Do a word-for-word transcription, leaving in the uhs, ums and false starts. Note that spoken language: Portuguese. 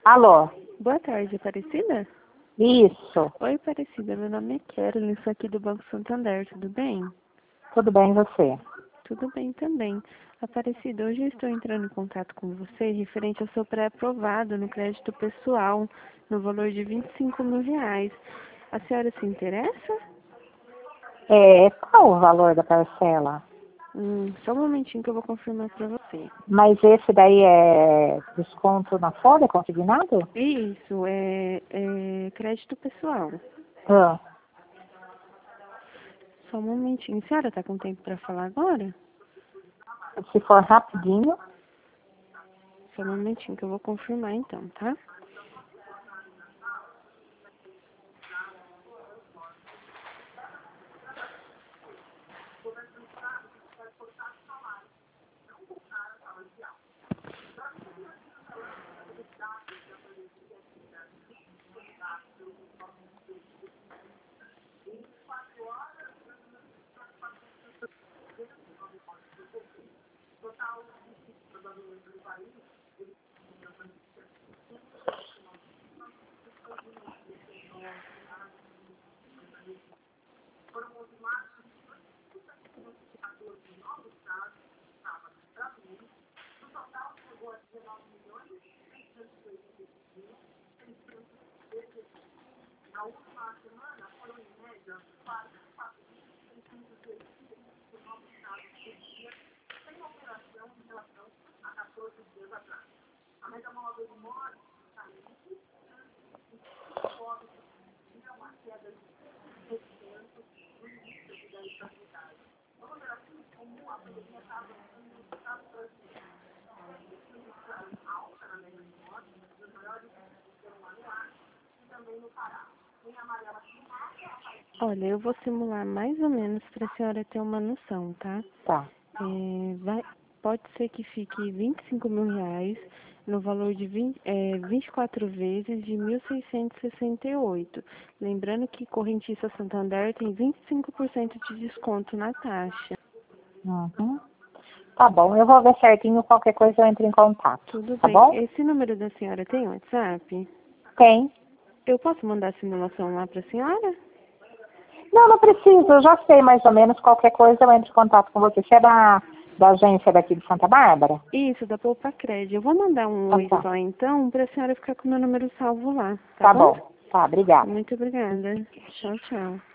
Alô? Boa tarde, Aparecida? Isso. Oi, Aparecida, meu nome é Kelly, sou aqui do Banco Santander, tudo bem? Tudo bem, e você? Tudo bem também. Aparecida, hoje eu estou entrando em contato com você referente ao seu pré-aprovado no crédito pessoal, no valor de vinte e cinco mil reais. A senhora se interessa? É, qual o valor da parcela? Hum, só um momentinho que eu vou confirmar para você. Mas esse daí é desconto na folha, consignado? Isso, é, é crédito pessoal. Ah, Só um momentinho. A senhora está com tempo para falar agora? se for rapidinho, Só um momentinho que eu vou confirmar então, tá? Olha, eu vou simular mais ou menos para a senhora ter uma noção, tá? tá. É, vai, pode ser que fique vinte e cinco mil reais no valor de vinte, é, vinte e quatro vezes de mil seiscentos e sessenta e oito. Lembrando que Correntista Santander tem vinte e cinco por cento de desconto na taxa. Uhum. Tá bom, eu vou ver certinho, qualquer coisa eu entro em contato. Tudo Tá bem. bom? Esse número da senhora tem WhatsApp? Tem. Eu posso mandar a simulação lá para a senhora? Não, não preciso, eu já sei mais ou menos, qualquer coisa eu entro em contato com você. Você é da, da agência daqui de Santa Bárbara? Isso, da Poupa Crédito. Eu vou mandar um Ah, oi tá. só então, para a senhora ficar com o meu número salvo lá, tá Tá bom? bom. Tá, obrigada. Muito obrigada. Tchau, tchau.